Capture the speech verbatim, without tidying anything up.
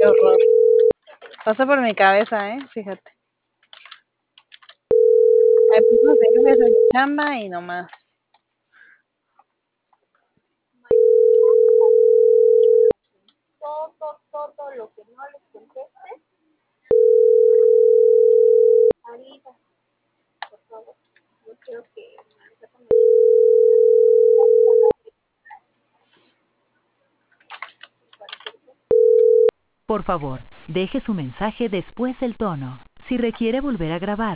horror. Pasó por mi cabeza, ¿eh? Fíjate. Ay, pues no sé, yo voy a hacer mi chamba y no más. Todo, todo lo que no les conteste, Arita, por favor, no quiero que me sepan. Por favor, deje su mensaje después del tono. Si requiere volver a grabar,